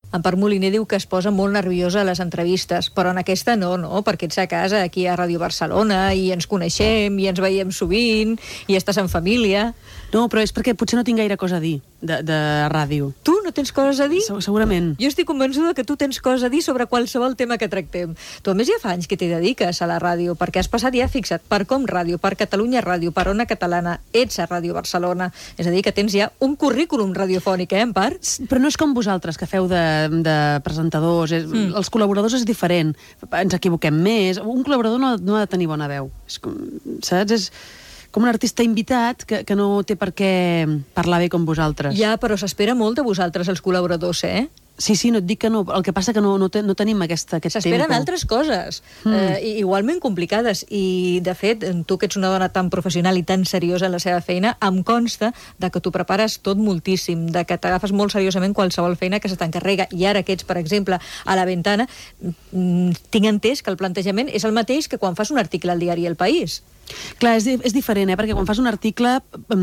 Empar Moliner diu que es posa molt nerviosa a les entrevistes, però en aquesta no, perquè ets a casa aquí a Ràdio Barcelona i ens coneixem i ens veiem sovint i estàs en família. No, però és perquè potser no tinc gaire cosa a dir de ràdio. Tu no tens coses a dir? Segurament. Jo estic convençuda que tu tens coses a dir sobre qualsevol tema que tractem. Tu, a més, ja fa anys que t'hi dediques a la ràdio, perquè has passat, ja fixa't, per Com Ràdio, per Catalunya Ràdio, per Ona Catalana, ets a Ràdio Barcelona. És a dir, que tens ja un currículum radiofònic, Empar? Però no és com vosaltres, que feu de presentadors. Els col·laboradors és diferent. Ens equivoquem més. Un col·laborador no ha de tenir bona veu. Saps? És com un artista invitat que no té per què parlar bé com vosaltres. Ja, però s'espera molt de vosaltres, els col·laboradors, Sí, no et dic que no. El que passa que no tenim aquest tempo. S'esperen altres coses, igualment complicades. I, de fet, tu que ets una dona tan professional i tan seriosa en la seva feina, em consta de que t'ho prepares tot moltíssim, de que t'agafes molt seriosament qualsevol feina que se t'encarrega. I ara que ets, per exemple, a La Ventana, tinc entès que el plantejament és el mateix que quan fas un article al diari El País. Clar, és diferent, perquè quan fas un article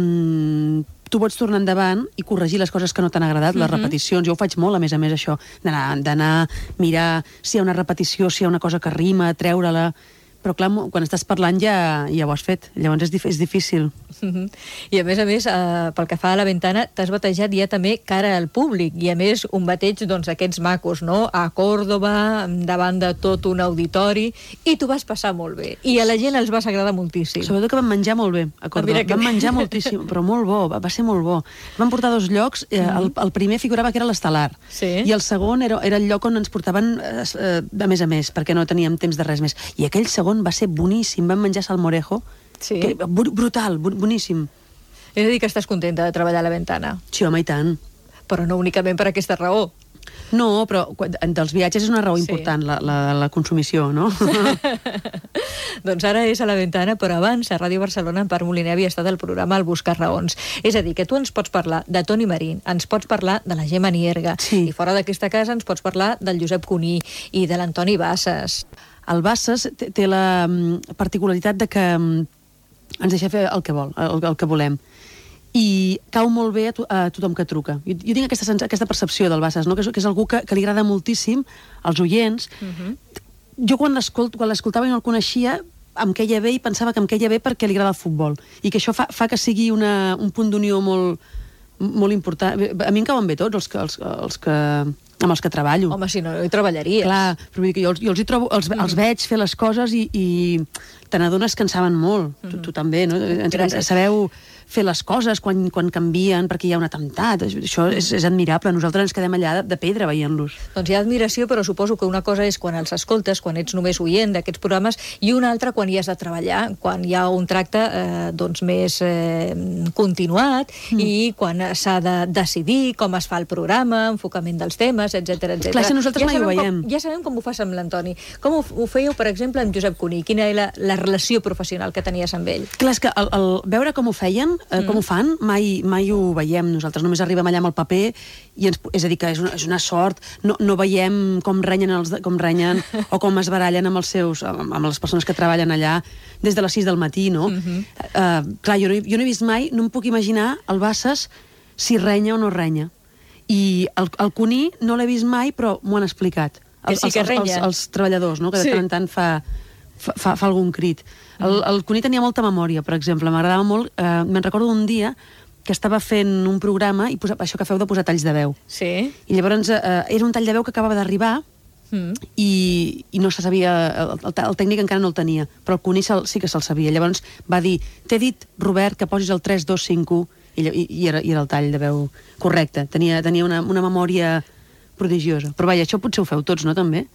tu pots tornar endavant i corregir les coses que no t'han agradat, les repeticions. Jo ho faig molt, a més, això, d'anar a mirar si hi ha una repetició, si hi ha una cosa que rima, treure-la. Però clar, quan estàs parlant ja ho has fet. Llavors és difícil. I a més, pel que fa a La Ventana, t'has batejat ja també cara al públic. I a més, un bateig d'aquests macos, no? A Còrdova, davant de tot un auditori, i t'ho vas passar molt bé. I a la gent els vas agradar moltíssim. Sobretot que vam menjar molt bé a Còrdova. Vam menjar moltíssim, però molt bo, va ser molt bo. Vam portar 2 llocs, el primer figurava que era l'Estelar, i el segon era el lloc on ens portaven a més, perquè no teníem temps de res més. I aquell segon va ser boníssim, vam menjar salmorejo, brutal, boníssim. És a dir, que estàs contenta de treballar a La Ventana? Sí, home, i tant. Però no únicament per aquesta raó. No, però dels viatges és una raó important, la consumició, no? Doncs ara és a La Ventana, però abans a Ràdio Barcelona Empar Moliner havia estat al programa El Buscar Raons. És a dir, que tu ens pots parlar de Toni Marín, ens pots parlar de la Gemma Nierga, i fora d'aquesta casa ens pots parlar del Josep Cuní i de l'Antoni Bassas. El Bassas té la particularitat de que ens deixa fer el que vol, el que volem. I cau molt bé a tothom que truca. Jo tinc aquesta percepció del Bassas, no? que és algú que li agrada moltíssim als oients. Jo quan l'escoltava i no el coneixia, em queia bé i pensava que em queia bé perquè li agrada el futbol. I que això fa que sigui un punt d'unió molt important. A mi em cauen bé tots amb els que treballo. Home, si no hi treballaries. Clar, però vull dir que jo els hi trobo, els veig fer les coses i te n'adones que en saben molt. Tu també, no? Sabeu fer les coses quan canvien perquè hi ha un atemptat. Això és admirable. Nosaltres ens quedem allà de pedra veient-los. Doncs hi ha admiració, però suposo que una cosa és quan els escoltes, quan ets només oient d'aquests programes, i una altra quan hi has de treballar, quan hi ha un tracte més continuat i quan s'ha de decidir com es fa el programa, enfocament dels temes, etc. Clar, si nosaltres mai ho veiem. Ja sabem com ho fas amb l'Antoni. Com ho fèieu, per exemple, amb Josep Cuní? Quina era la relació professional que tenies amb ell? Clar, és que el veure com ho feien, com ho fan, mai ho veiem. Nosaltres només arribem allà amb el paper i és a dir, que és una sort. No veiem com renyen o com es barallen amb les persones que treballen allà des de les 6 del matí, no? Clar, jo no he vist mai, no em puc imaginar el Bassas si renya o no renya. I el Cuní no l'he vist mai, però m'ho han explicat. Els treballadors, no? Que de tant en tant fa algun crit. El Cuní tenia molta memòria, per exemple. M'agradava molt. Me'n recordo un dia que estava fent un programa i això que feu de posar talls de veu. Sí. I llavors era un tall de veu que acabava d'arribar i no se sabia, el tècnic encara no el tenia, però el Cuní sí que se'l sabia. Llavors va dir, t'he dit, Robert, que posis el 3, 2, 5, 1, i era el tall de veu correcte. Tenia una memòria prodigiosa. Però vaja, això potser ho feu tots, no, també?